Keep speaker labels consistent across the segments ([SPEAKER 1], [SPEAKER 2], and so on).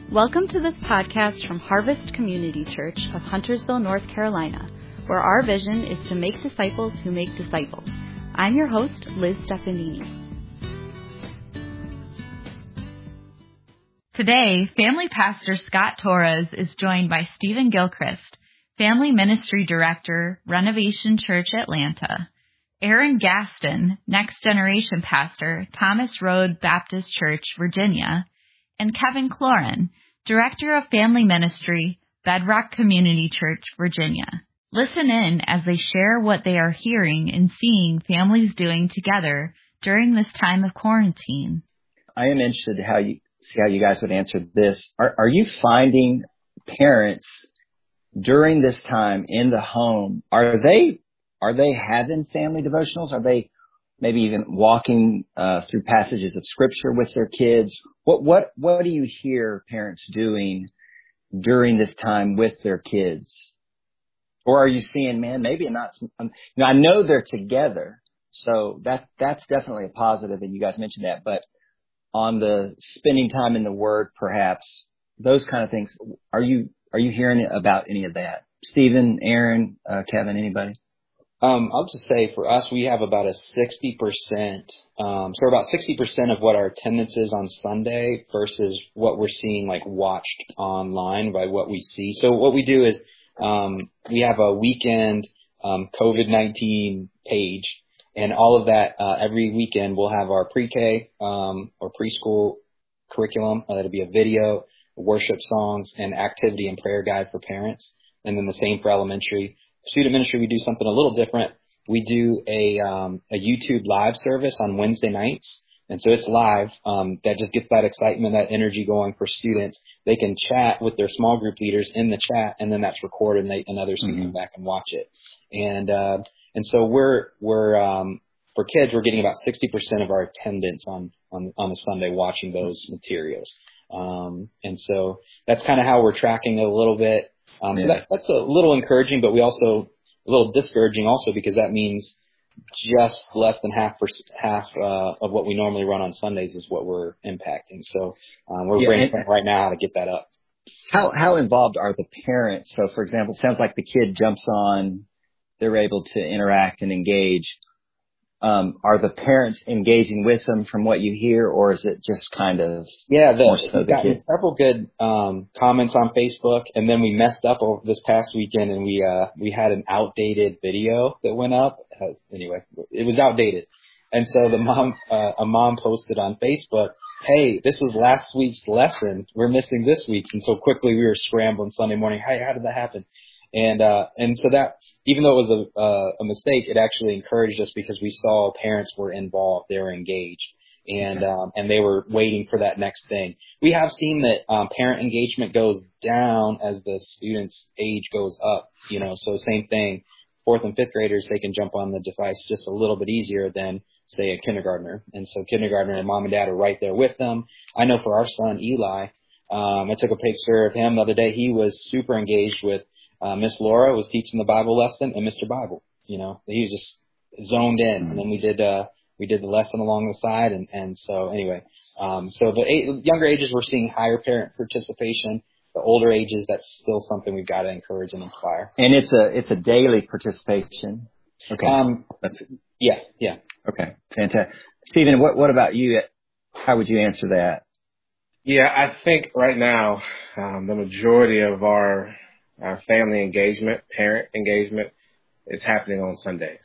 [SPEAKER 1] Welcome to this podcast from Harvest Community Church of Huntersville, North Carolina, where our vision is to make disciples who make disciples. I'm your host, Liz Stefanini. Today, Family Pastor Scott Torres is joined by Stephen Gilchrist, Family Ministry Director, Renovation Church Atlanta, Aaron Gaston, Next Generation Pastor, Thomas Road Baptist Church, Virginia, and Kevin Cloran, Director of Family Ministry, Bedrock Community Church, Virginia. Listen in as they share what they are hearing and seeing families doing together during this time of quarantine.
[SPEAKER 2] I am interested to see how you guys would answer this. Are you finding parents during this time in the home, are they having family devotionals? Are they maybe even walking through passages of scripture with their kids? What do you hear parents doing during this time with their kids? Or are you seeing, man, maybe not? I know they're together, so that's definitely a positive, and you guys mentioned that. But on the spending time in the Word, perhaps those kind of things, are you hearing about any of that? Stephen, Aaron, Kevin, anybody?
[SPEAKER 3] I'll just say for us, we have about a 60%, so about 60% of what our attendance is on Sunday versus what we're seeing like watched online by what we see. So what we do is, we have a weekend, COVID-19 page, and all of that, every weekend we'll have our pre-K, or preschool curriculum. That'll be a video, worship songs, and activity and prayer guide for parents. And then the same for elementary. Student ministry, we do something a little different. We do a YouTube live service on Wednesday nights. And so it's live. That just gets that excitement, that energy going for students. They can chat with their small group leaders in the chat, and then that's recorded, and others can come back and watch it. And so we're for kids, we're getting about 60% of our attendance on a Sunday watching those materials. And so that's kind of how we're tracking it a little bit. So that's a little encouraging, but we also a little discouraging also, because that means just less than half of what we normally run on Sundays is what we're impacting. So we're brainstorming right now how to get that up.
[SPEAKER 2] How involved are the parents? So, for example, it sounds like the kid jumps on, they're able to interact and engage. Are the parents engaging with them from what you hear, or is it just kind of more so the kid?
[SPEAKER 3] Several good comments on Facebook, and then we messed up over this past weekend, and we had an outdated video that went up. Anyway, it was outdated, and so a mom posted on Facebook, "Hey, this was last week's lesson. We're missing this week's," and so quickly we were scrambling Sunday morning. Hey, how did that happen? And so that, even though it was a mistake, it actually encouraged us because we saw parents were involved, they were engaged, and they were waiting for that next thing. We have seen that parent engagement goes down as the student's age goes up, so same thing. 4th and 5th graders, they can jump on the device just a little bit easier than, say, a kindergartner. And so kindergartner and mom and dad are right there with them. I know for our son, Eli, I took a picture of him the other day. He was super engaged with Miss Laura was teaching the Bible lesson, and Mr. Bible, he was just zoned in. And then we did the lesson along the side. And so anyway, so the younger ages, we're seeing higher parent participation. The older ages, that's still something we've got to encourage and inspire.
[SPEAKER 2] And it's a daily participation. Okay.
[SPEAKER 3] Yeah.
[SPEAKER 2] Okay. Fantastic. Stephen, what about you? How would you answer that?
[SPEAKER 4] Yeah, I think right now, the majority of our family engagement, parent engagement, is happening on Sundays.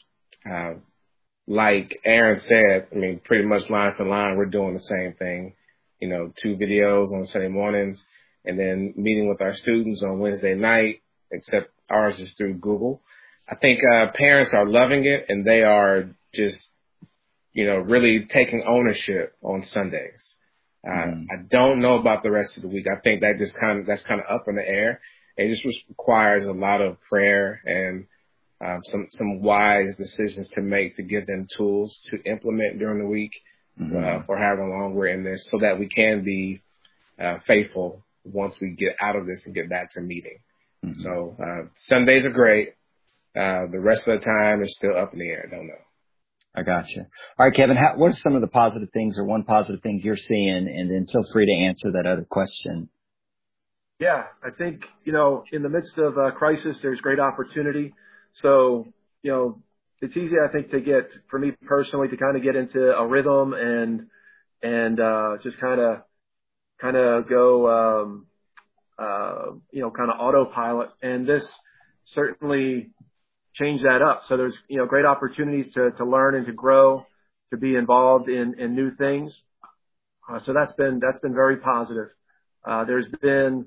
[SPEAKER 4] Like Aaron said, pretty much line for line, we're doing the same thing. 2 videos on Sunday mornings, and then meeting with our students on Wednesday night, except ours is through Google. I think parents are loving it, and they are just, really taking ownership on Sundays. I don't know about the rest of the week. I think that's kind of up in the air. It just requires a lot of prayer and some wise decisions to make to give them tools to implement during the week for however long we're in this, so that we can be faithful once we get out of this and get back to meeting. So Sundays are great. The rest of the time is still up in the air. I don't know.
[SPEAKER 2] I gotcha. All right, Kevin, what are some of the positive things or one positive thing you're seeing? And then feel free to answer that other question.
[SPEAKER 5] Yeah, I think, in the midst of a crisis, there's great opportunity. So, it's easy, I think, for me personally, to kind of get into a rhythm and just kind of go, kind of autopilot. And this certainly changed that up. So there's, great opportunities to learn and to grow, to be involved in new things. So that's been very positive. There's been,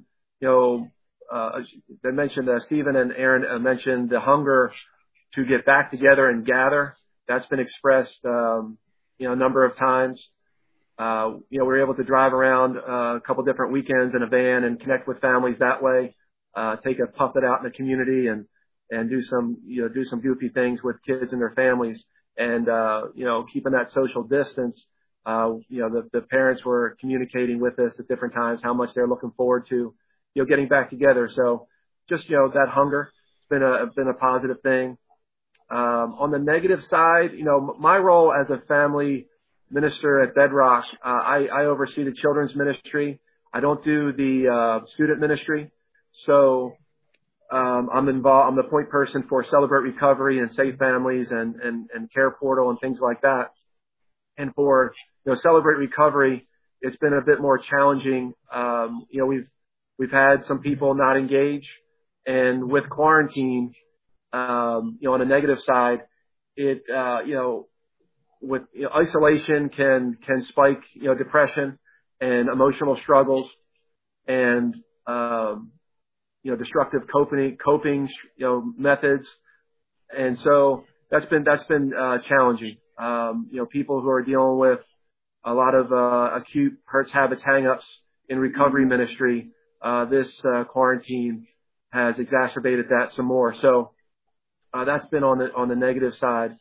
[SPEAKER 5] they mentioned, Stephen and Aaron mentioned the hunger to get back together and gather. That's been expressed, a number of times. We're able to drive around a couple different weekends in a van and connect with families that way, take a puppet out in the community and do some goofy things with kids and their families. And, keeping that social distance, the parents were communicating with us at different times how much they're looking forward to, getting back together. So just, that hunger has been a positive thing. On the negative side, my role as a family minister at Bedrock, I oversee the children's ministry. I don't do the student ministry. So I'm involved. I'm the point person for Celebrate Recovery and Safe Families and Care Portal and things like that. And for Celebrate Recovery, it's been a bit more challenging. We've had some people not engage, and with quarantine, on the negative side, it with isolation can spike depression and emotional struggles and destructive coping methods, and so that's been challenging. People who are dealing with a lot of acute hurts, habits, hang-ups in recovery ministry, this quarantine has exacerbated that some more. So that's been on the negative side.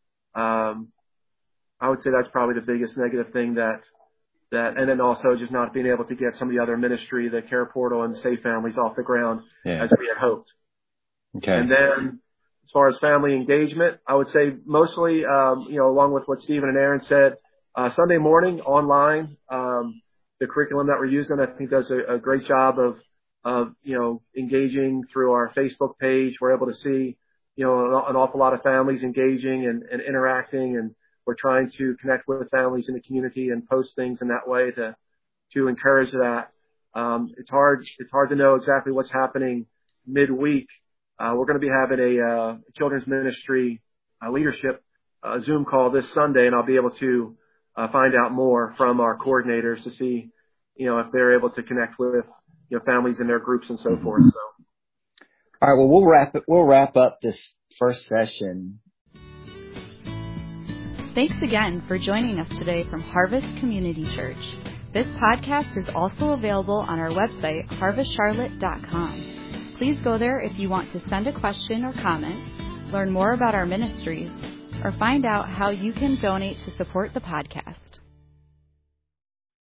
[SPEAKER 5] I would say that's probably the biggest negative thing that, and then also just not being able to get some of the other ministry, the Care Portal and Safe Families off the ground as we had hoped.
[SPEAKER 2] Okay.
[SPEAKER 5] And then as far as family engagement, I would say mostly, along with what Stephen and Aaron said, Sunday morning online, the curriculum that we're using, I think does a great job of engaging through our Facebook page. We're able to see, an awful lot of families engaging and interacting, and we're trying to connect with families in the community and post things in that way to encourage that. It's hard to know exactly what's happening midweek. We're going to be having a children's ministry leadership Zoom call this Sunday, and I'll be able to find out more from our coordinators to see, if they're able to connect with, families in their groups and so forth. So.
[SPEAKER 2] All right. Well, we'll wrap up this first session.
[SPEAKER 1] Thanks again for joining us today from Harvest Community Church. This podcast is also available on our website, harvestcharlotte.com. Please go there if you want to send a question or comment, learn more about our ministries, or find out how you can donate to support the podcast.